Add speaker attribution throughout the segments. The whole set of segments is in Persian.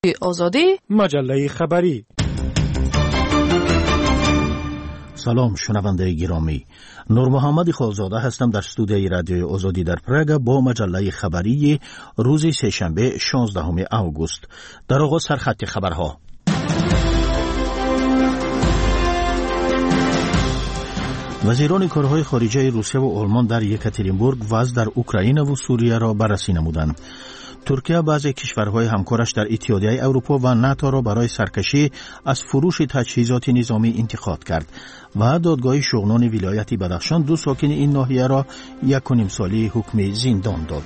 Speaker 1: آزادی
Speaker 2: مجله خبری. سلام شنونده گرامی، نور محمد خالزاده هستم در استودیوی رادیوی آزادی در پراگ با مجله خبری روز سه‌شنبه 16 آگوست. در آغاز سرخط خبرها. وزیران کارهای خارجه روسیه و آلمان در یکاترینبورگ وضع در اوکراین و سوریه را بررسی نمودند. ترکیه بعضی کشورهای همکارش در اتحادیه اروپا و ناتو را برای سرکشی از فروش تجهیزات نظامی انتقاد کرد و دادگاه شغنان ولایت بدخشان 2 ساکن این ناحیه را 1.5 سالی حکم زندان داد.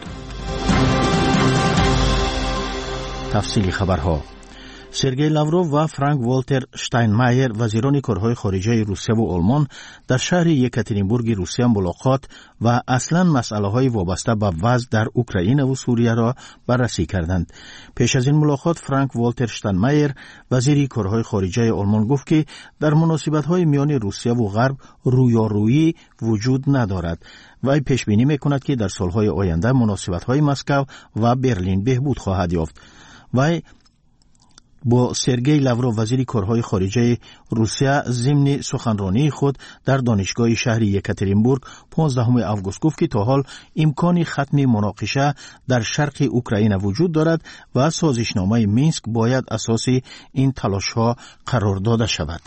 Speaker 2: تفصیل خبرها. سرگئی لاوروف و فرانک والتر شتاینمایر وزیران کارهای خارجه روسیه و آلمان در شهر یکاترینبورگ روسیه ملاقات و اصلاً مسائل‌های وابسته به وضع در اوکراین و سوریه را بررسی کردند. پیش از این ملاقات فرانک والتر شتاینمایر وزیر کارهای خارجه آلمان گفت که در مناسبت‌های میان روسیه و غرب رویارویی وجود ندارد. وی پیش بینی می‌کند که در سال‌های آینده مناسبت‌های مسکو و برلین بهبود خواهد یافت. وی با سرگئی لاوروف وزیر کارهای خارجه روسیه ضمن سخنرانی خود در دانشگاه شهر یکاترینبورگ 15 آگوست گفت که تا حال امکان ختم مناقشه در شرق اوکراین وجود دارد و سازشنامه مینسک باید اساس این تلاش‌ها قرار داده شود.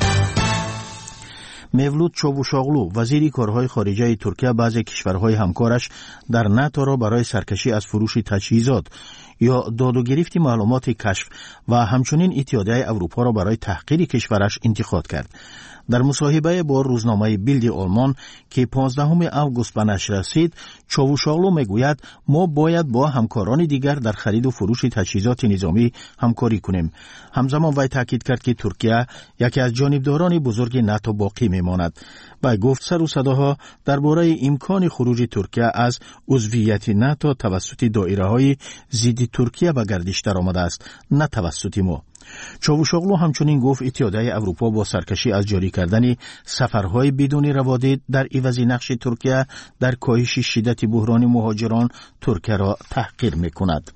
Speaker 2: مولود چاوشاغلو وزیر کارهای خارجه ترکیه بعضی کشورهای همکارش در ناتو را برای سرکشی از فروش تجهیزات یا داد و گرفت معلومات کشف و همچنین اتحادیه اروپا را برای تحقیر کشورش انتقاد کرد. در مصاحبه با روزنامه بیلد آلمان که 15 آگوست به نشر رسید، چاوشاغلو میگوید ما باید با همکاران دیگر در خرید و فروش تجهیزات نظامی همکاری کنیم. همزمان وی تاکید کرد که ترکیه یکی از جانبداران بزرگ ناتو باقی میماند. وی گفت سر و صداها درباره امکان خروج ترکیه از عضویت ناتو توسط دایره‌های ضد ترکیه به گردش درآمده است، نه توسط ما. چاوشاغلو همچنین گفت اتحادیه اروپا با سرکشی از جاری کردن سفرهای بدون روادید در عوض نقش ترکیه در کاهش شدت بحران مهاجران ترکیه را تحقیر می‌کند.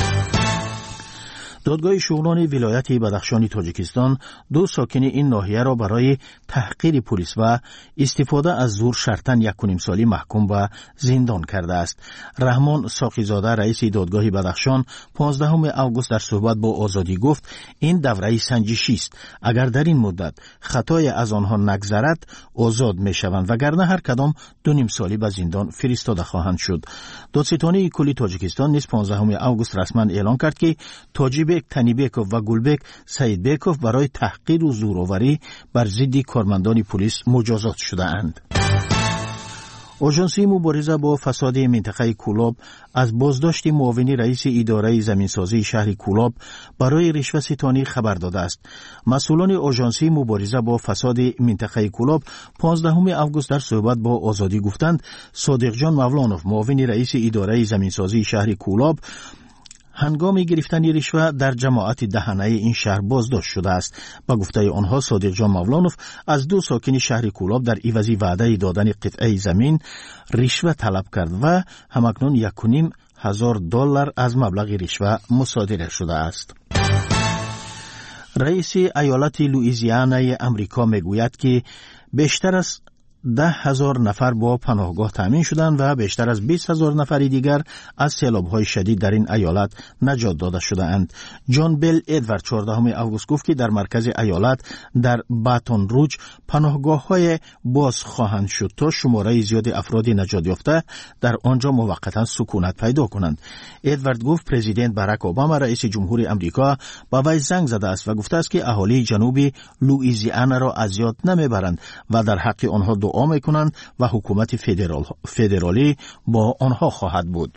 Speaker 2: دادگاه شغنان ولایت بدخشان تاجیکستان 2 ساکن این ناحیه را برای تحقیر پلیس و استفاده از زور شرطاً 1.5 سالی محکوم به زندان کرده است. رحمان ساقیزاده رئیس دادگاه بدخشان 15 آگوست در صحبت با آزادی گفت این دوره سنجشی است. اگر در این مدت خطای از آنها نگذرد آزاد میشوند وگرنه هر کدام 2.5 سالی به زندان فرستاده خواهند شد. دادستانی کلی تاجیکستان نیز 15 آگوست رسما اعلام کرد که تاجیب تنیبیکوف و گلبک سیدبیکوف برای تحقیر و زورآوری بر ضد کارمندان پلیس مجازات شده اند. آژانسی مبارزه با فساد منطقه کولاب از بازداشت معاون رئیس اداره زمینسازی شهر کولاب برای رشوه‌ستانی خبر داده است. مسئولان آژانسی مبارزه با فساد منطقه کولاب 15 آگوست در صحبت با آزادی گفتند صادق جان مولانوف معاون رئیس اداره زمینسازی شهر کولاب هنگام گرفتن رشوه در جماعت دهنه این شهر بازداشت شده است. با گفته آنها صادق جان مولانوف از 2 ساکن شهر کولاب در عوض وعده دادن قطعه زمین رشوه طلب کرد و همکنون 1,500 دلار از مبلغ رشوه مصادره شده است. رئیس ایالت لوئیزیانای امریکا میگوید که بیشتر از 10,000 نفر با پناهگاه تامین شدند و بیشتر از 20,000 نفر دیگر از سیلاب‌های شدید در این ایالت نجات داده شده‌اند. جان بیل ادوارد 14 آگوست گفت که در مرکز ایالت در باتون روج پناهگاه‌های باز خواهند شد تا شماره زیاد افراد نجات یافته در آنجا موقتا سکونت پیدا کنند. ادوارد گفت پرزیدنت باراک اوباما رئیس جمهور آمریکا با وی زنگ زده است و گفته است که اهالی جنوب لوئیزیانا را اذیت نمیبرند و در حق آنها دعا میکنند و حکومت فدرالی با آنها خواهد بود.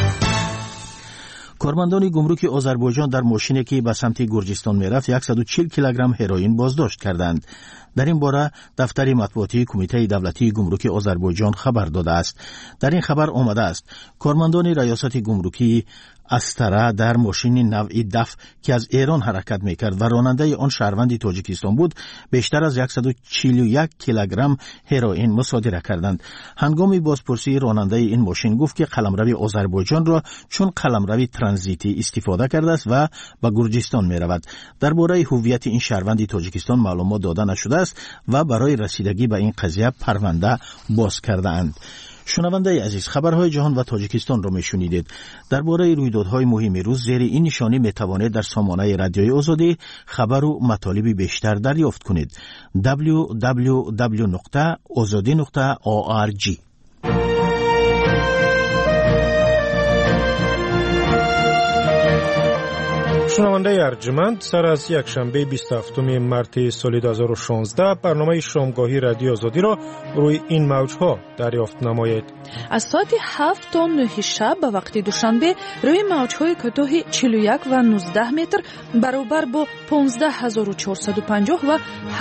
Speaker 2: کارمندان گمرک آذربایجان در ماشینی که به سمت گرجستان میرفت 140 کیلوگرم هروئین بازداشت کردند. در این باره دفتر مطبوعاتی کمیته دولتی گمرک آذربایجان خبر داده است. در این خبر آمده است کارمندان ریاست گمرکی استره در ماشین نوعی دف که از ایران حرکت میکرد و راننده آن شهروند تاجیکستان بود بیشتر از 141 کیلوگرم هروئین مصادره کردند. هنگام بازپرسی راننده این ماشین گفت که قلمرو آذربایجان را چون قلمرو ترانزیتی استفاده کرده است و به گرجستان میرود. درباره هویت این شهروند تاجیکستان معلومات داده نشده است و برای رسیدگی به این قضیه پرونده باز کرده اند. شنونده عزیز، خبرهای جهان و تاجیکستان را میشنیدید. درباره رویدادهای مهم روز زیر این نشانی میتوانید در سامانه رادیوی آزادی خبر و مطالب بیشتر دریافت کنید. www.azadi.org.
Speaker 1: شنونده ارجمند، سر از یک شنبه 27 مارس سال 2016 برنامه شامگاهی رادیو آزادی را روی این موجها دریافت نمایید.
Speaker 3: از ساعت 7 تا 9 شب به وقت دوشنبه روی موجهای کوتاه 41 و 19 متر برابر با 15450 و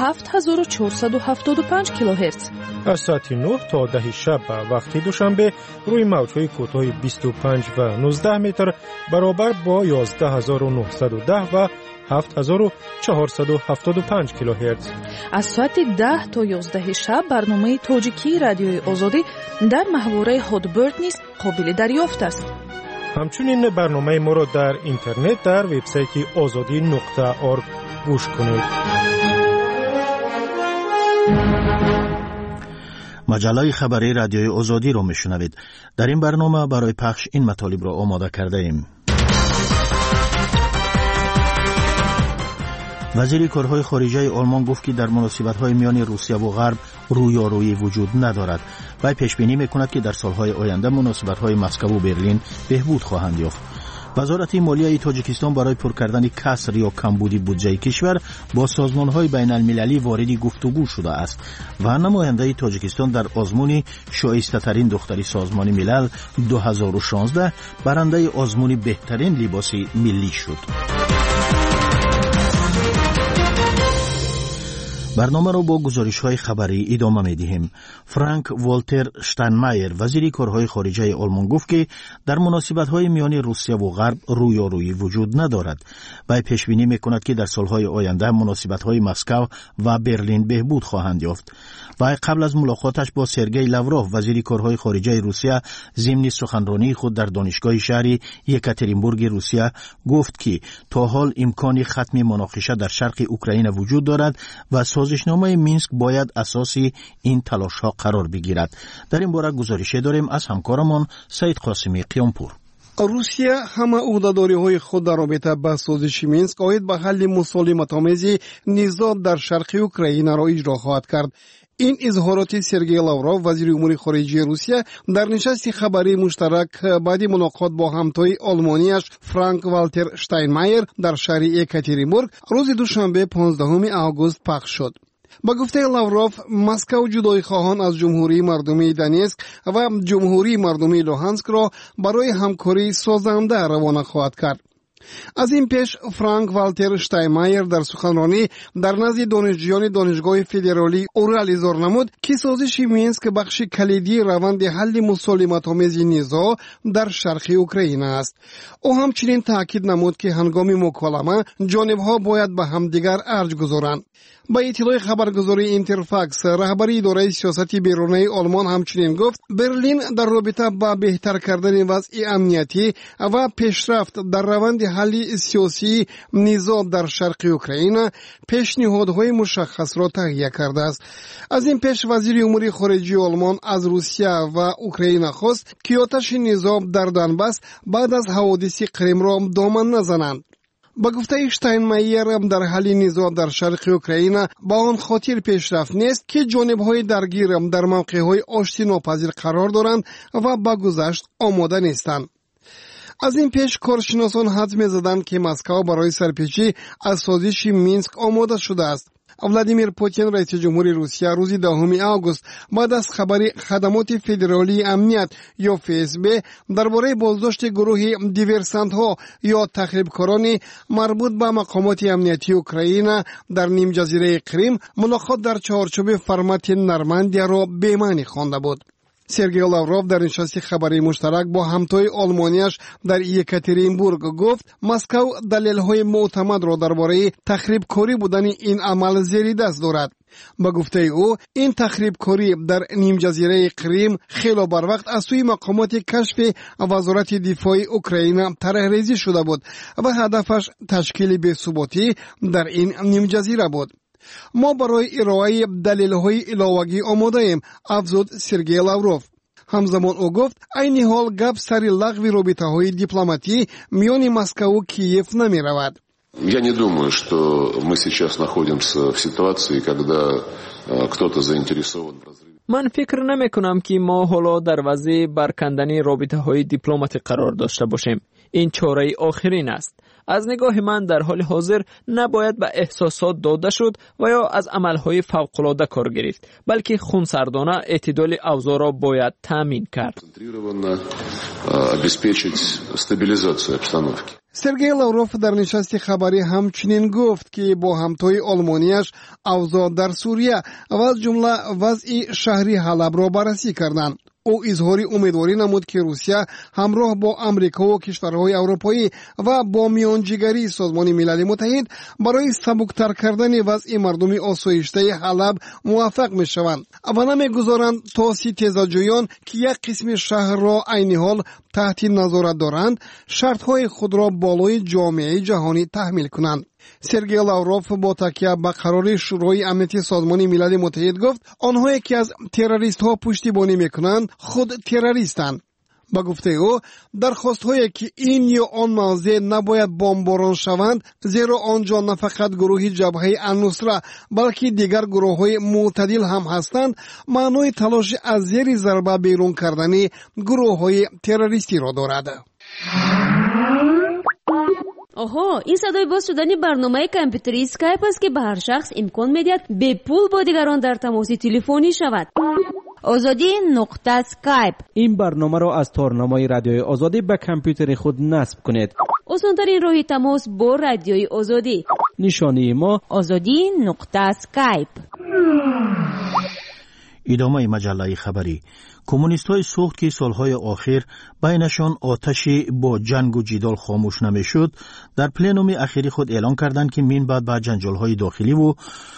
Speaker 3: 7475 کیلوهرتز.
Speaker 1: از ساعت 9 تا 10 شب به وقت دوشنبه روی موجهای کوتاه 25 و 19 متر برابر با 11910 و 7475 کیلوهرتز.
Speaker 3: از ساعت 10 تا 11 شب برنامه تاجیکی رادیوی آزادی در محوره هادبرد نیز قابل دریافت است.
Speaker 1: همچنین برنامه ما را در اینترنت در وبسایت azadi.org گوش کنید.
Speaker 2: مجله خبری رادیوی آزادی را میشنوید. در این برنامه برای پخش این مطالب را آماده کرده ایم. وزیر کارهای خارجه آلمان گفت که در مناسبت‌های میان روسیه و غرب رویارویی وجود ندارد. وی پیش بینی می‌کند که در سال‌های آینده مناسبت‌های مسکو و برلین بهبود خواهند یافت. وزارت مالیه تاجیکستان برای پر کردن کسر یا کمبود بودجه کشور با سازمان‌های بین‌المللی وارد گفتگو شده است و نماینده تاجیکستان در آزمون شایسته‌ترین دختری سازمان ملل 2016 برنده آزمون بهترین لباس ملی شد. برنامه را با گزارش‌های خبری ادامه می‌دهیم. فرانک والتر شتاینمایر وزیر کارهای خارجه آلمان گفت که در مناسبت‌های میان روسیه و غرب رویارویی وجود ندارد. وی پیش بینی می‌کند که در سال‌های آینده مناسبت‌های مسکو و برلین بهبود خواهند یافت. وی قبل از ملاقاتش با سرگئی لاوروف وزیر کارهای خارجه روسیه ضمن سخنرانی خود در دانشگاه شهر یکاترینبورگ روسیه گفت که تا حال امکان ختم مناقشه در شرق اوکراین وجود دارد و سازشنامه مینسک باید اساسی این تلاش‌ها قرار بگیرد. در این باره گزارش داریم از همکارمان سید قاسمی قیامپور.
Speaker 4: روسیه همه عهده‌داری‌های خود در رابطه با سازش مینسک آید به حل مسالمت‌آمیز نزاع در شرق اوکراین را اجرا خواهد کرد. این اظهارات سرگئی لاوروف وزیر امور خارجه روسیه در نشست خبری مشترک بعد ملاقات با همتای آلمانیش فرانک والتر شتاینمایر در شهر یکاترینبورگ روز دوشنبه 15 آگوست پخش شد. با گفته لاوروف مسکو جدایی خواهان از جمهوری مردمی دونیتسک و جمهوری مردمی لوهانسک را برای همکاری سازنده روانه خواهد کرد. از این پیش فرانک والتر شتاینمایر در سخنرانی در نزد دانشجویان دانشگاه فدرالی اورال اظهار نمود که سازش مینسک بخش کلیدی روند حل مسالمت‌آمیز نزاع در شرق اوکراین است. او همچنین تاکید نمود که هنگام مکالمه جانب‌ها باید به همدیگر ارج گذارند. با اطلاع خبرگزاری اینترفاکس رهبری اداره سیاست بیرونی آلمان همچنین گفت برلین در رابطه با بهتر کردن وضع امنیتی و پیشرفت در روند حل سیاسی نزاع در شرق اوکراین پیشنهادهای مشخص را تهیه کرده است. از این پیش وزیر امور خارجه آلمان از روسیه و اوکراین خواست که آتش نزاع در دونباس بعد از حوادث کریم را دامن نزنند. با گفته شتاینمایر در حل نزاع در شرق اوکراین با آن خاطر پیشرفت نیست که جانب‌های درگیر در موقع‌های آشتی ناپذیر قرار دارند و با گذشت آماده نیستند. از این پیش کارشناسان حدس می‌زدند که مسکو برای سرپیچی از سازش مینسک آماده شده است. ولادیمیر پوتین رئیس جمهوری روسیه روز 10 آگوست بعد از خبر خدمات فدرالی امنیت یا FSB درباره بازداشت گروه دیورسانت‌ها یا تخریبکاران مربوط به مقامات امنیتی اوکراین در نیم جزیره کریم ملاقات در چارچوب فرمت نرماندیا را به معنی خوانده بود. سرگئی لاوروف در نشست خبری مشترک با همتای آلمانیش در یکاترینبورگ گفت مسکو دلیل‌های معتمد را درباره تخریبکاری بودن این عمل زیر دست دارد. با گفته او این تخریبکاری در نیم جزیره کریم خیلی بر وقت از سوی مقامات کشف وزارت دفاع اوکراین طرح‌ریزی شده بود و هدفش تشکیل بی‌ثباتی در این نیم جزیره بود. ما برای ارائه دلیل‌های علاوه‌ای آماده‌ایم، افزود سرگئی لاوروف. همزمان او گفت عین حال گپ سر لغو رابطه‌های دیپلماتی میان مسکو و کیف نمی‌رود.
Speaker 5: Я не думаю, что мы сейчас находимся в ситуации, когда кто-то заинтересован в разрыве.
Speaker 6: من فکر نمی کنم که ما حالا در وضع برکندن رابطه های دیپلماتی قرار داشته باشیم. این چاره آخرین است. از نگاه من در حال حاضر نباید به احساسات داده شد و یا از عملهای فوق‌العاده کار گرفت، بلکه خونسردانه اعتدال اوضاع را باید تامین کرد.
Speaker 4: سرگئی لاوروف در نشست خبری همچنین گفت که با همتای آلمانیش اوضاع در سوریه و از جمله وضع شهری حلب را بررسی کردند. او اظهار امیدواری نمود که روسیه همراه با امریکا و کشورهای اروپایی و با میانجیگری سازمان ملل متحد برای سبکتر کردن وضع مردم آسایشته حلب موفق می شوند و نمیگذارند تا ستیزجویان که یک قسم شهر را عین حال تحت نظارت دارند شرطهای خود را بالای جامعه جهانی تحمیل کنند. سرگئی لاوروف با تکیه به قرار شورای امنیتی سازمان ملل متحد گفت آنهایی که از تروریست ها پشتیبانی میکنند خود تروریستند. با گفته او درخواست‌هایی که این یا آن موضع نباید بمباران شوند زیرا آنجا نه فقط گروه جبهه النصره بلکه دیگر گروه‌های معتدل هم هستند معنای تلاش از زیر ضربه بیرون کردن گروه‌های تروریستی را دارد.
Speaker 7: آها، این صدای باز شدن برنامه کامپیوتری اسکایپ است که به هر شخص امکان می‌دهد به پول با دیگران در تماس تلفنی شود. آزادی نقطه اسکایپ.
Speaker 8: این برنامه را از تارنمای رادیوی آزادی به کامپیوتر خود نصب کنید.
Speaker 7: آسان‌ترین راه تماس با رادیوی آزادی.
Speaker 8: نشانی ما
Speaker 7: آزادی نقطه اسکایپ.
Speaker 2: ادامه مجله خبری. کمونیست های سوخت که سالهای آخر بینشان آتشی با جنگ و جدال خاموش نمیشد در پلنوم اخیری خود اعلان کردند که من بعد به جنجال های داخلی و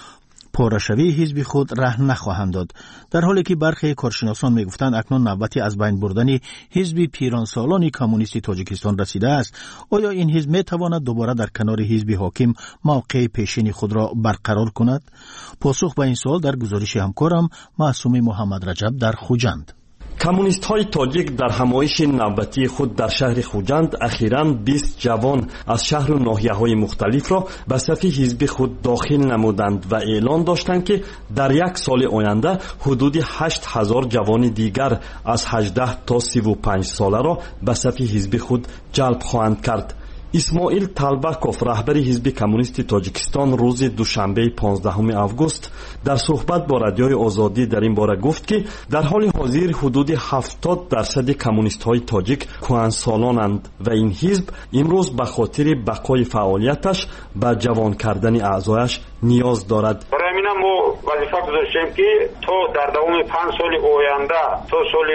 Speaker 2: پارشوی حزب خود ره نخواهند داد، در حالی که برخی کارشناسان میگفتند اکنون نوبتی از بین بردن حزب پیرانسالان کمونیستی تاجیکستان رسیده است. آیا این حزب میتواند دوباره در کنار حزب حاکم موقع پیشین خود را برقرار کند؟ پاسخ به این سوال در گزارش همکارم معصوم محمد رجب در خوجند.
Speaker 9: کمونیست های تاجیک در همایش نوبتی خود در شهر خوجند اخیراً 20 جوان از شهر و ناحیه های مختلف را به صف حزب خود داخل نمودند و اعلان داشتند که در یک سال آینده حدود 8000 جوان دیگر از 18 تا 35 ساله را به صف حزب خود جلب خواهند کرد. اسماعیل طالبکوف رهبر حزب کمونیست تاجیکستان روز دوشنبه 15 آگوست در صحبت با رادیوی آزادی در این باره گفت که در حال حاضر حدود 70% کمونیست های تاجیک کهنسالانند و این حزب امروز به خاطر بقای فعالیتش به جوان کردن اعضایش نیاز دارد.
Speaker 10: برای من ما وظیفه گذاشتیم که تا در دوام 5 سال آینده تا سال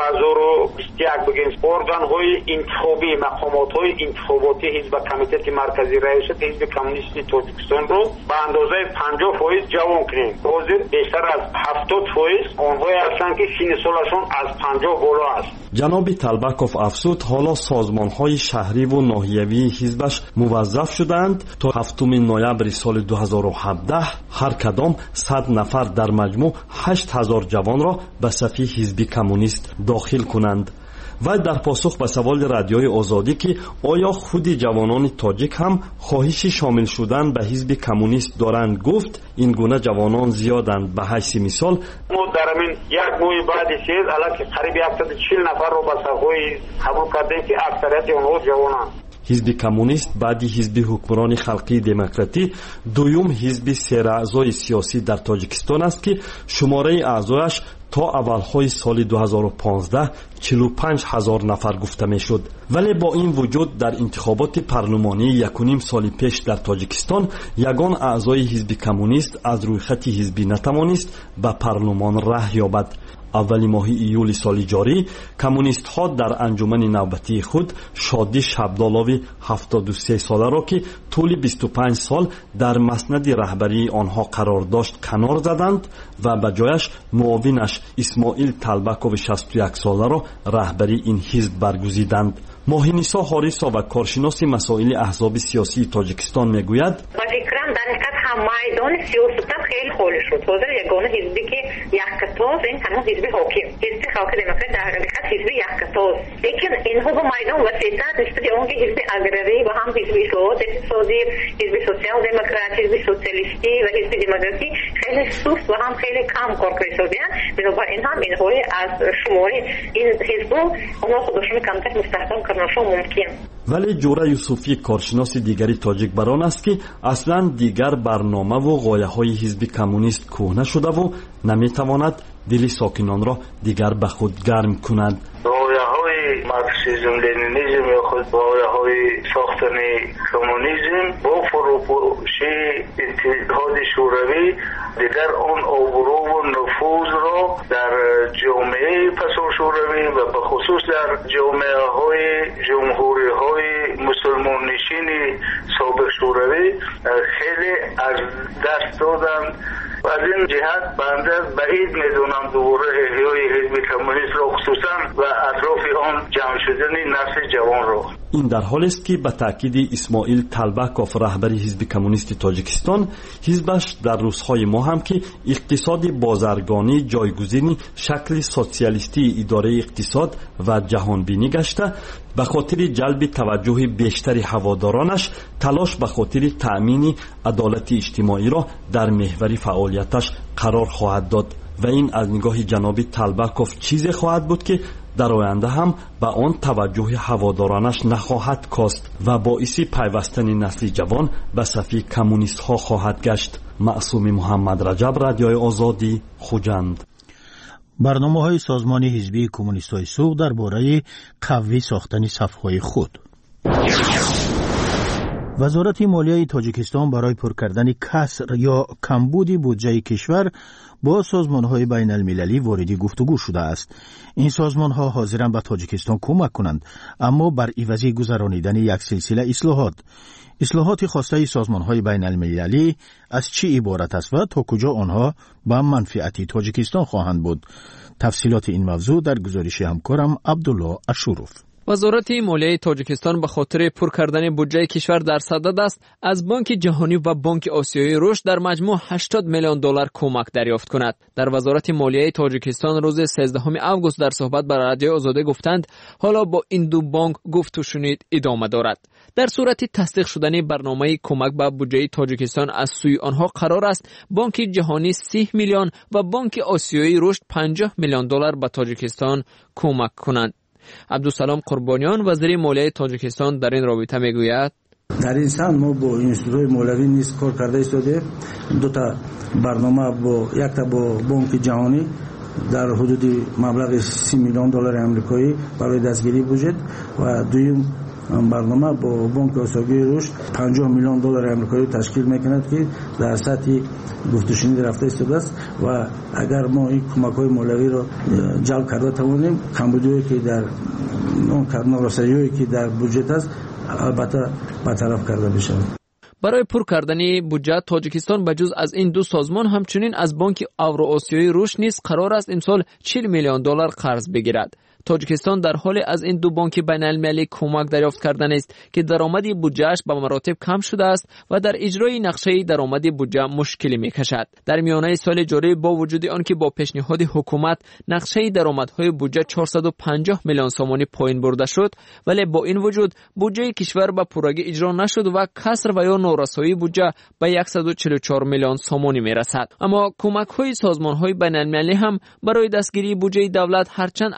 Speaker 10: 2021 بگیم ارگان های انتخابی مقامات های انتخاباتی حزب کمیته مرکزی رئیست حزب کمونیست تاجیکستان رو به اندازه 50% جوان کنیم. حاضر بیشتر از 70% آنهایی هستند که سن سالشون از 50 بالا است.
Speaker 9: جناب طالبکوف افزود حالا سازمان های شهری و ناحیوی حزبش موظف شدند تا 7 نوامبر سال 2017 هر کدام 100 نفر در مجموع 8000 جوان را به صف حزب کمونیست داخل کنند. و در پاسخ به سوال رادیوی آزادی که آیا خود جوانان تاجیک هم خواهش شامل شدن به حزب کمونیست دارند گفت این گونه جوانان زیادند. به حیث مثال
Speaker 10: ما در همین یک ماه بعد چیز الان قریب 140 نفر رو به صفهای قبول کردیم که اکثریت اونها جوانند.
Speaker 9: حزب کمونیست بعدی حزب حکمران خلقی دموکراتی دوم حزب سراعضای سیاسی در تاجیکستان است که شماره اعضایش تا اولهای سال 2015 45,000 نفر گفته میشد. ولی با این وجود در انتخابات پارلمانی 1.5 سال پیش در تاجیکستان یگان اعضای حزب کمونیست از روی خط حزبی نتوانست به پارلمان راه یابد. اولی ماه ایول سال جاری کمونیست ها در انجمن نوبتی خود شادی شبدالوی 73 ساله را که طول 25 سال در مسند رهبری آنها قرار داشت کنار زدند و به جایش معاونش اسماعیل طلبکوف 61 ساله را رهبری این حزب برگزیدند. ماهینیسا حاریسا و کارشناس مسائل احزاب سیاسی تاجیکستان میگوید
Speaker 11: مایدان سیاست هم خیلی خالی شد. حاضر یگانه حزبی که یک کتاز این همون حزب حاکم، حزب خلق دموکرات در حقیقت حزب یک کتاز، لیکن اینها با مایدان وسیع‌تر نسبت اون که حزب اگرری و هم حزب اصلاحات اقتصادی، حزب سوسیال دموکرات، حزب سوسیالیستی و حزب دموکراسی خیلی سوست و هم خیلی کم کارکرد شدن. بنابراین هم اینها از شماره این حزب‌ها اونها خودشون کمتر مستحکم کردنشون ممکن.
Speaker 9: ولی جوره یوسفی کارشناس دیگری تاجیک بران است که اصلا دیگر برنامه و غایه های حزب کمونیست کهنه شده و نمیتواند دل ساکنان را دیگر به خود گرم کند.
Speaker 12: غایه های مارکسیسم لنینیسم یا خود غایه های ساختن کمونیسم با فروپاشی اتحاد شوروی دیگر آن آبرو و نفوذ را در جامعه پسا شوروی و به خصوص در جامعه های جمهوری های مسلمان نشین سابق شوروی خیلی از دست دادند. و از این جهت بنده بعید میدونم دوباره احیای حزب کمونیست را خصوصا و اطراف آن جمع شدن نسل جوان را.
Speaker 9: این در حالی است که به تاکید اسماعیل طلبکوف رهبری حزب کمونیست تاجیکستان حزبش در روزهای ما هم که اقتصاد بازرگانی جایگزین شکل سوسیالیستی اداره اقتصاد و جهانبینی گشته به خاطر جلب توجه بیشتر هوادارانش تلاش به خاطر تأمین عدالت اجتماعی را در محور فعالیتش قرار خواهد داد و این از نگاه جناب طلبکوف چیزی خواهد بود که در آینده هم به آن توجه هوادارانش نخواهد کاست و باعث پیوستن نسل جوان به صف کمونیست ها خواهد گشت. معصوم محمد رجب، رادیوی آزادی، خوجند.
Speaker 2: برنامه‌های سازمان حزبی کمونیست‌های سوق درباره قوی ساختن صف‌های خود. وزارت مالیه تاجیکستان برای پر کردن کسر یا کمبود بودجه کشور با سازمان‌های بین المللی وارد گفتگو شده است. این سازمان‌ها حاضرند به تاجیکستان کمک کنند، اما بر عوض گذرانیدن یک سلسله اصلاحات خواسته سازمان‌های بین المللی از چی عبارت است و تا کجا آنها به منفعت تاجیکستان خواهند بود؟ تفصیلات این موضوع در گزارش همکارم عبدالله اشوروف.
Speaker 6: وزارت مالیه تاجیکستان به خاطر پر کردن بودجه کشور در صدد است از بانک جهانی و بانک آسیایی رشد در مجموع 80 میلیون دلار کمک دریافت کند. در وزارت مالیه تاجیکستان روز 13 آگوست در صحبت با رادیو آزادی گفتند حالا با این دو بانک گفت و شنید ادامه دارد. در صورت تصدیق شدن برنامه کمک به بودجه تاجیکستان از سوی آنها قرار است بانک جهانی 30 میلیون و بانک آسیایی رشد 50 میلیون دلار به تاجیکستان کمک کنند. عبدالسلام قربانیان وزیر مالیه تاجیکستان در این رابطه میگوید
Speaker 13: در این سال ما با اینستیتوت مولوی نیز کار کرده ایستاده. دو تا برنامه یک تا با بانک جهانی در حدود مبلغ 30 میلیون دلار آمریکایی برای دستگیری بودجه و دویم برنامه با بانک آسیایی رشد 50 میلیون دلار آمریکایی تشکیل میکند که در سطح گفتگوشنید رفته ایستاده است و اگر ما این کمک‌های مولوی را جلب کرده توانیم کمبودی که در اون نارسایی‌هایی که در بودجه است البته برطرف کرده بشه.
Speaker 6: برای پر کردن بودجه تاجیکستان بجز از این دو سازمان همچنین از بانک اوراسیایی رشد نیز قرار است امسال 40 میلیون دلار قرض بگیرد. تاجیکستان در حال از این دو بانک بین المللی کمک دریافت کردن است که درآمد بودجه‌اش به مراتب کم شده است و در اجرای نقشه درآمد بودجه مشکلی می‌کشد. در میانه سال جاری با وجود آنکه با پیشنهاد حکومت نقشه درآمدهای بودجه 450 میلیون سومانی پایین برده شد، ولی با این وجود بودجه کشور به پورگی اجرا نشد و کسر و یا نارسایی بودجه به 144 میلیون سومانی میرسد. اما کمک‌های سازمان‌های بین المللی هم برای دستگیری بودجه دولت هرچند اکثرا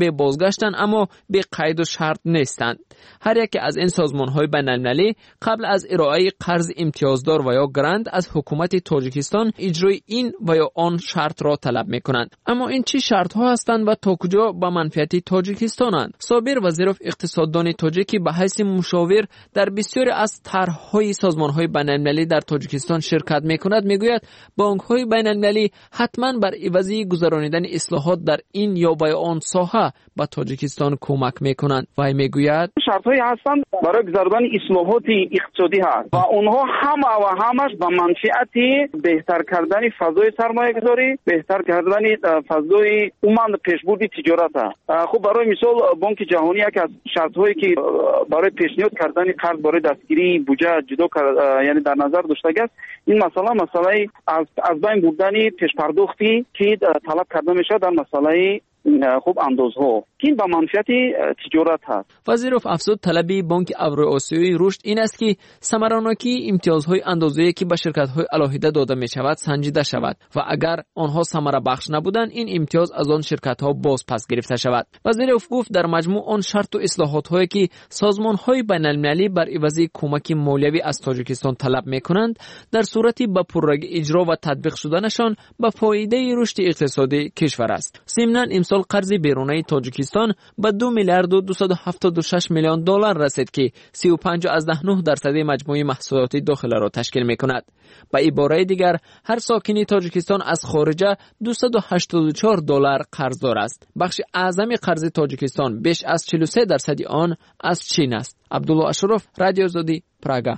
Speaker 6: به بازگشتند اما به قید و شرط نیستند. هر یک از این سازمان‌های بین‌المللی قبل از ارائه قرض امتیازدار و یا گرانت از حکومت تاجیکستان اجرای این و یا آن شرط را طلب می‌کنند. اما این چه شرط‌ها هستند و تا کجا به منفعت تاجیکستانند؟ صابر وزیرов اقتصاددان تاجیکی به حیث مشاور در بسیاری از طرح‌های سازمان‌های بین‌المللی در تاجیکستان شرکت می‌کند. میگوید بانک‌های بین‌المللی حتماً بر عوضی گذرانیدن اصلاحات در این یا و آن ساحه به تاجیکستان کمک می‌کنند. و میگوید
Speaker 14: شرط‌هایی هستند برای گذراندن اصلاحات اقتصادی هست و اونها همش به منفعت بهتر کردن فضای سرمایه‌گذاری، بهتر کردن فضای عموما پیشبرد تجارت است. خب برای مثال بانک جهانی یک از شرط‌هایی که برای پیشنهاد کردن قرض برای دستگیری بودجه جدا یعنی در نظر داشته است، این مسئله از بین بردن پیش پرداختی که طلب کرده میشه در مسئله خوب اندازها که به منفعت تجارت هست.
Speaker 6: وزیرов افزود طلب بانک اوراسیایی رشد این است که ثمراناکی امتیازهای اندازه‌ای که به شرکت‌های علاهیده داده می‌شود سنجیده شود و اگر آنها ثمره بخش نبودند این امتیاز از آن شرکت‌ها باز پس گرفته شود. وزیرov گفت در مجموع آن شرط و اصلاحات‌هایی که سازمان‌های بین‌المللی بر عوض کمک مالیوی از تاجیکستان طلب می‌کنند در صورتی به پررنگ اجرا و تطبیق شدنشان به فایده رشد اقتصادی کشور است. ضمناً امسال قرض بیرونی تاجیکستان به 2 میلیارد و 276 میلیون دلار رسید که 35.9% مجموعه محصولات داخله را تشکیل می‌کند. به عباره دیگر هر ساکن تاجیکستان از خارجه 284 دلار قرضدار است. بخش اعظم قرض تاجیکستان بیش از 43% آن از چین است. عبدالله اشرف، رادیو آزادی، پراگا.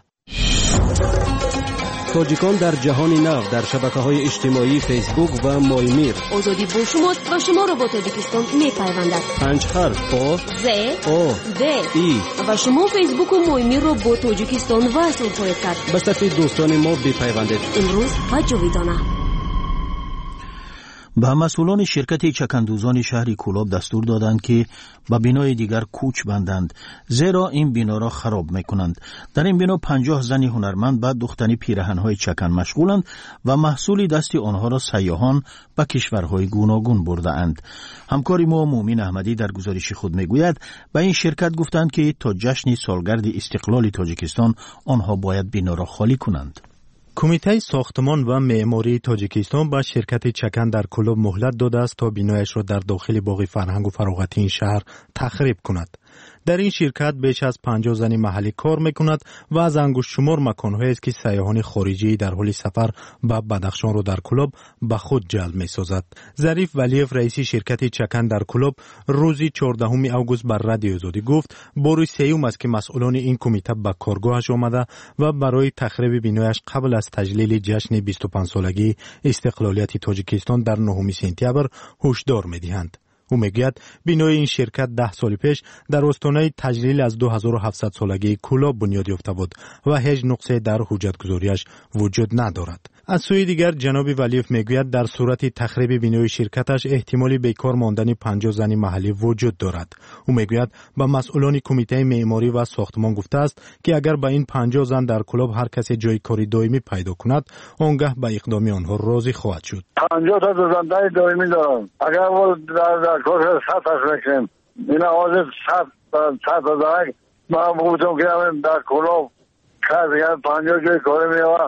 Speaker 8: تاجیکان در جهان نو در شبکه‌های اجتماعی فیسبوک و مایمیر.
Speaker 7: آزادی با شماست و شما را با تاجیکستان می‌پیوندد.
Speaker 8: 5 حرف آ
Speaker 7: ز
Speaker 8: او
Speaker 7: د
Speaker 8: ای
Speaker 7: و شما فیسبوک و مایمیر را با تاجیکستان وصل خواهید کرد.
Speaker 8: به صفحه دوستان ما بپیوندید.
Speaker 7: امروز و جاویدانه.
Speaker 2: به مسئولان شرکت چکندوزان شهر کولاب دستور دادند که به بینای دیگر کوچ بندند، زیرا این بنا را خراب میکنند. در این بنا 50 زن هنرمند به دوختنی پیراهن‌های چکن مشغولند و محصول دست آنها را سیاحان به کشورهای گوناگون برده اند. همکار ما مومن احمدی در گزارش خود میگوید به این شرکت گفتند که تا جشن سالگرد استقلال تاجیکستان آنها باید بنا را خالی کنند.
Speaker 1: کمیته ساختمان و معماری تاجیکستان به شرکت چکن در کولاب مهلت داده است تا بنایش را در داخل باغ فرهنگ و فراغتی این شهر تخریب کند. در این شرکت بیش از 50 زن محلی کار میکند و از انگشت شمار مکان‌هایی است که سیاحان خارجی در حال سفر به بدخشان را در کولاب به خود جلب می‌سازد. ظریف ولیف رئیس شرکت چکن در کولاب روز 14 اوگوست بر رادیو آزادی گفت بار سوم است که مسئولان این کمیته به کارگاهش آمده و برای تخریب بنایش قبل از تجلیل جشن 25 سالگی استقلالیت تاجیکستان در 9 سپتامبر هشدار می‌دهند. او میگوید بنای این شرکت 10 سال پیش در آستانه تجلیل از 2700 سالگی کولاب بنیاد یافته بود و هیچ نقصی در حجتگزاریش وجود ندارد. از سوی دیگر جناب ولیف میگوید در صورت تخریب بنای شرکتش احتمالی بیکار ماندن 50 زن محلی وجود دارد. او میگوید به مسئولان کمیته معماری و ساختمان گفته است که اگر به این 50 زن در کلاب هر کسی جای کاری دائمی پیدا کند آنگاه به اقدام آنها راضی خواهد شد.
Speaker 15: 50 تا زندان دائمی دارم. اگر ما در کار سطح میکنیم اینا حاضر سطح دارن ما بودم که در کلاب کار 50 جای کاری میوه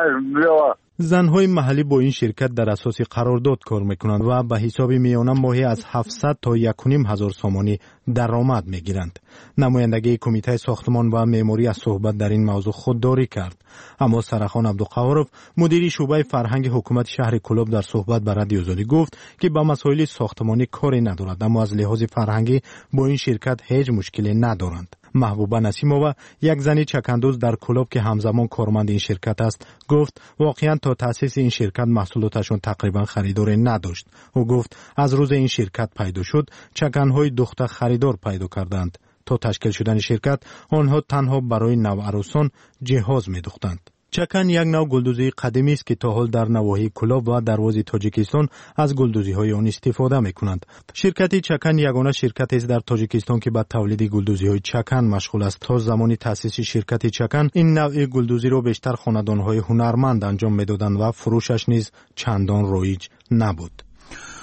Speaker 1: زنهای محلی با این شرکت در اساس قرارداد کار میکنند و به حساب میانه ماهی از 700 تا 1,500 سامانی درآمد میگیرند. نمایندگی کمیته ساختمان و معماری از صحبت در این موضوع خودداری کرد، اما سرخان عبدالقهارov مدیر شعبه فرهنگ حکومت شهر کولاب در صحبت با رادیو آزادی گفت که با مسائل ساختمانی کاری ندارد، اما از لحاظ فرهنگی با این شرکت هیچ مشکلی ندارند. محبوبه نسیمова یک زنی چکندوز در کولاب که همزمان کارمند این شرکت است گفت واقعا تا تأسیس این شرکت محصولاتشون تقریبا خریداری نداشت. او گفت از روز این شرکت پیدا شد چکنهای دختر خریدار پیدا کردند. تا تشکیل شدن شرکت آنها تنها برای نوعروسان جهاز می‌دوختند. چکن یک نوع گلدوزی قدیمی است که تا حال در نواحی کولاب و دروازه تاجیکستان از گلدوزی‌های آن استفاده می‌کنند. شرکت چکن یگانه شرکتی است در تاجیکستان که به تولید گلدوزی‌های چکن مشغول است. تا زمانی تأسیس شرکت چکن این نوع گلدوزی را بیشتر خانه‌دان‌های هنرمند انجام می‌دادند و فروشش نیز چندان رایج نبود.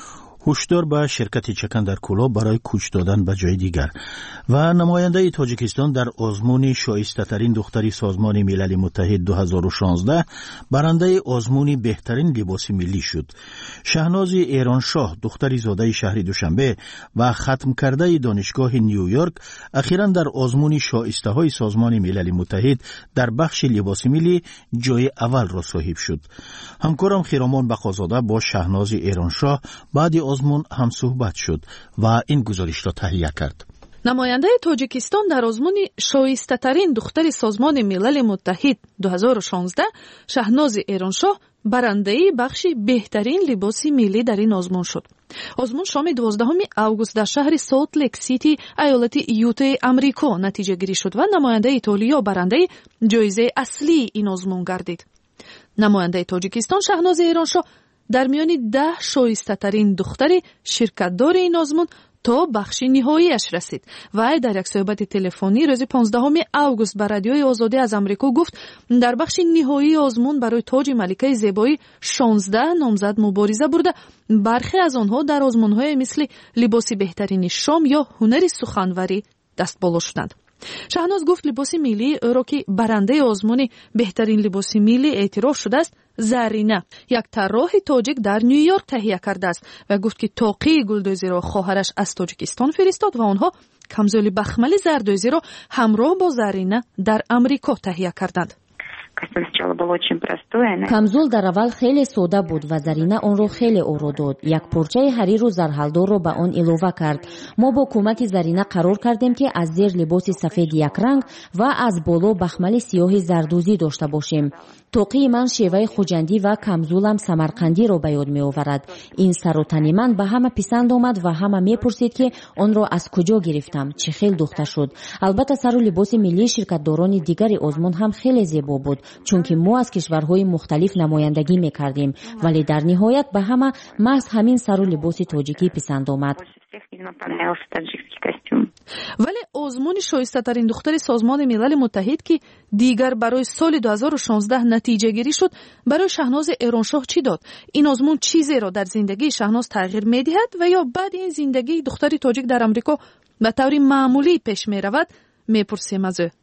Speaker 2: هشدار به شرکت چکن در کلوب برای کوچ دادن به جای دیگر. و نماینده تاجیکستان در آزمون شایسته ترین دختری سازمان ملل متحد 2016 برنده آزمون بهترین لباس ملی شد. شهناز ایرانشاه، دختری زاده شهر دوشنبه و ختم کرده دانشگاه نیویورک، اخیراً در آزمون شایسته های سازمان ملل متحد در بخش لباس ملی جای اول را صاحب شد. همکارم خیرامان بقازاده با شهناز ایرانشاه بعد آزمون هم صحبت شد و این گزارش را تهیه کرد.
Speaker 3: نماینده تاجیکستان در آزمون شایسته ترین دختر سازمان ملل متحد 2016 شهناز ایرانشاه برنده بخش بهترین لباس ملی در این آزمون شد. آزمون شام 12 اوگوست در شهر سالت لیک سیتی ایالت یوتا امریکا نتیجه گیری شد و نماینده ایتالیا برنده جایزه اصلی این آزمون گردید. نماینده تاجیکستان شهناز ایرانشاه در میان 10 شایسته ترین دختر شرکتدار این آزمون تا بخش نهاییش رسید و در یک صحبت تلفنی روز 15 اوگوست بر رادیوی آزادی از امریکا گفت در بخش نهایی آزمون برای تاج ملکه زیبایی 16 نامزد مبارزه برده. برخی از آنها در آزمون‌های مثل لباس بهترین شام یا هنر سخنوری دست بالا شدند. شهناز گفت لباس ملی او را که برنده آزمون بهترین لباس ملی اعتراف شده است زرینه، یک طراح تاجیک در نیویورک تهیه کرده است و گفت که تاقی گلدوزی را خواهرش از تاجیکستان فرستاد و آنها کمزولی بخمل زردوزی را همراه با زرینه در امریکا تهیه کردند.
Speaker 7: камзул дар аввал хеле сода буд ва Зарина онро хеле оро дод. Як порчаи ҳариру зарҳалдорро ба он илова кард. мо бо кӯмаки Зарина қарор кардем ки аз зер либоси сафеди якранг ва аз боло бахмали сиёҳи зардӯзӣ дошта бошем. тоқии ман шеваи хуҷандӣ ва камзулам самарқандиро ба ёд меоварад. ин саротани ман ба ҳама писанд омад ва ҳама мепурсид ки онро аз куҷо гирифтам, чӣ хел духта шуд. албатта сару либоси миллии ширкатдорони дигари озмун ҳам хеле зебо буд, чунки мо аз кишварҳои мухталиф намояндагӣ мекардем, вале дар ниҳоят ба ҳама маҳз ҳамин сару либоси тоҷикӣ писанд омад.
Speaker 3: вале озмуни шоистатарин духтари созмони милали муттаҳид ки дигар барои соли 2016 натиҷагирӣ шуд, барои шаҳнози эроншоҳ чӣ дод? ин озмун чизеро дар зиндагии шаҳноз тағйир медиҳад ва ё баъди ин зиндагии духтари тоҷик дар амрико ба таври маъмулӣ пеш меравад? мепурсем аз ӯ.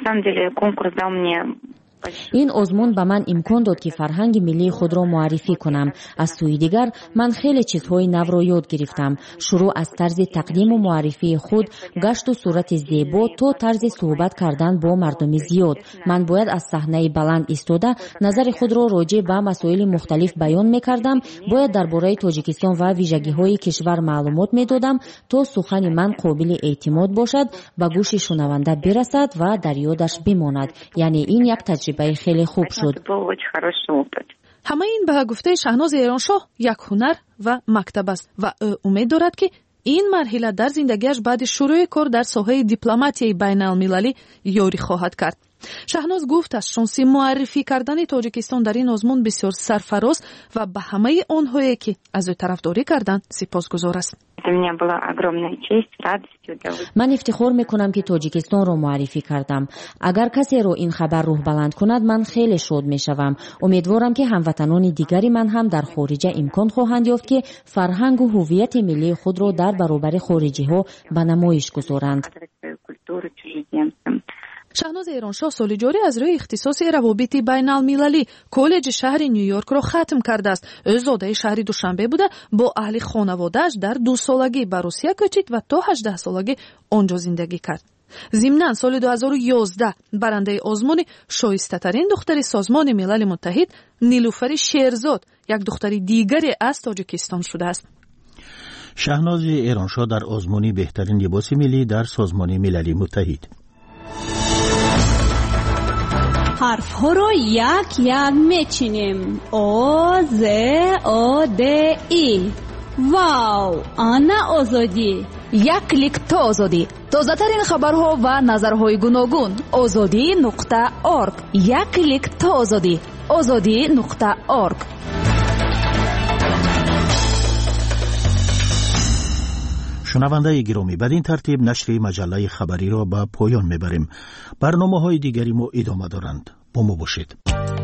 Speaker 7: ин озмун ба ман имкон дод ки фарҳанги миллии худро муаррифӣ кунам. аз сӯи дигар ман хеле чизҳои навро ёд гирифтам, шурӯъ аз тарзи тақдиму муаррифии худ, гашту сурати зебо то тарзи суҳбат кардан бо мардуми зиёд. ман бояд аз саҳнаи баланд истода назари худро роҷеъ ба масоили мухталиф баён мекардам, бояд дар бораи Тоҷикистон ва вижагиҳои кишвар маълумот медодам то сухани ман қобили эътимод бошад, ба гӯши шунаванда бирасад ва дар ёдаш бимонад. яъне ин як таҷрибаи хеле хуб шуд.
Speaker 3: ҳама ин ба гуфтаи шаҳнози эроншоҳ як ҳунар ва мактаб аст ва ӯ умед дорад ки ин марҳила дар зиндагиаш баъди шурӯъи кор дар соҳаи дипломатияи байналмилалӣ ёрӣ хоҳад кард. шаҳноз гуфт аз шонси муаррифӣ кардани Тоҷикистон дар ин озмун бисёр сарфароз ва ба ҳамаи онҳое ки аз ӯ тарафдорӣ карданд сипосгузор аст.
Speaker 7: ман ифтихор мекунам ки Тоҷикистонро муаррифӣ кардам. агар касеро ин хабар рӯҳбаланд кунад, ман хеле шод мешавам. умедворам ки ҳамватанони дигари ман ҳам дар хориҷа имкон хоҳанд ёфт ки фарҳангу ҳуввияти миллии худро дар баробари хориҷиҳо ба намоиш гузоранд.
Speaker 3: шаҳнози эроншоҳ соли ҷорӣ аз рӯи ихтисоси равобити байналмилалӣ коллеҷи шаҳри нью-йоркро хатм кардааст. ӯ зодаи шаҳри душанбе буда бо аҳли хонаводааш дар 2 солагӣ ба русия кӯчид ва то 18 солагӣ онҷо зиндагӣ кард. зимнан соли 2011 барандаи озмуни шоистатарин духтари созмони милали муттаҳид нилуфари шерзод, як духтари дигаре аз Тоҷикистон шудааст.
Speaker 2: шаҳнози эроншоҳ дар озмуни беҳтарин либоси миллӣ дар созмони милали муттаҳид.
Speaker 16: ҳарфҳоро як як мечинем. о з о д и. вау, ана озодӣ.
Speaker 17: як клик то озодӣ. тозатарин хабарҳо ва назарҳои гуногун. озодӣ.орг. як клик то озодӣ. озодӣ.орг.
Speaker 2: шунавандаи гиромӣ, бадин тартиб нашри маҷаллаи хабариро ба поён мебарем. барномаҳои дигари мо идома доранд. бо мо бошед.